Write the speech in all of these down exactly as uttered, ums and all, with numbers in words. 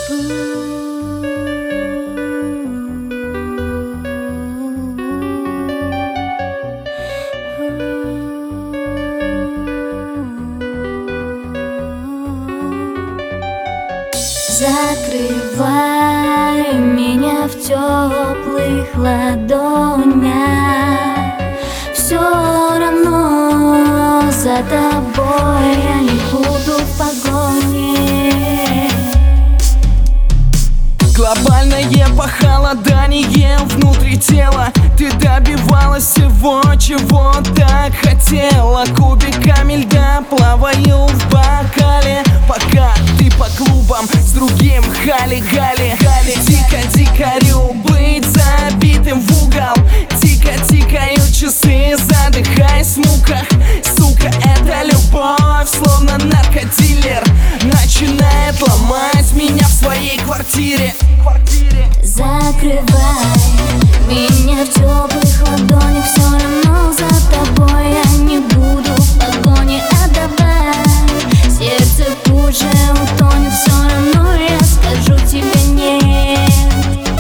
Закрывай меня в теплых ладонях. Все равно за тобой я не буду в погоне. Глобальное похолодание внутри тела. Ты добивалась всего, чего так хотела. Кубиками льда плаваю в бокале, пока ты по клубам с другим хали-гали. Дико дикарю быть забитым в угол. Тихо тикают часы, задыхаясь в муках. Сука, эта любовь, словно наркодилер, начинает ломать меня в своей квартире. Закрывай меня в теплых ладонях. Все равно за тобой я не буду в погоне. Отдавай, сердце уже утонет. Все равно я скажу тебе нет.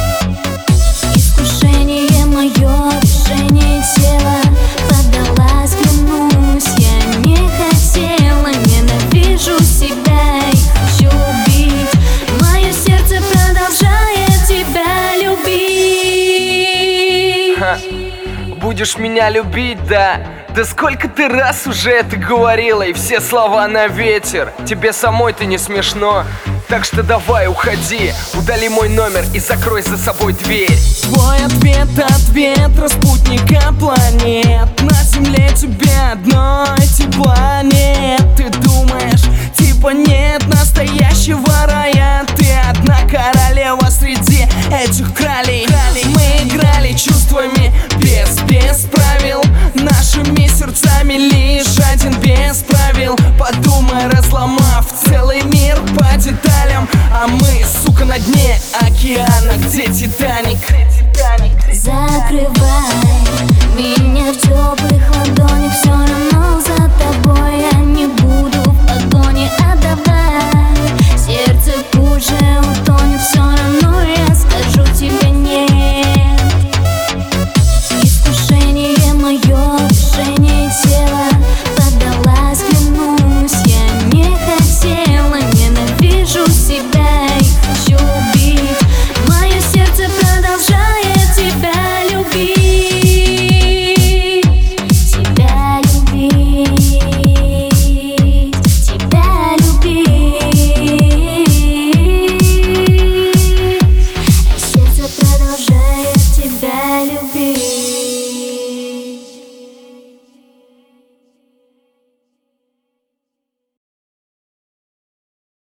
Искушение мое, решение тела. Поддалась, клянусь, я не хотела. Ненавижу себя и хочу убить. Мое сердце продолжает тебя любить. Ха. Будешь меня любить, да? Да сколько ты раз уже это говорила, и все слова на ветер. Тебе самой-то не смешно. Так что давай, уходи, удали мой номер и закрой за собой дверь. Твой ответ от ветра, спутника планет. На земле тебе одной тепла нет. Ты думаешь, типа нет настоящего рая. Ты одна королева среди этих красивых.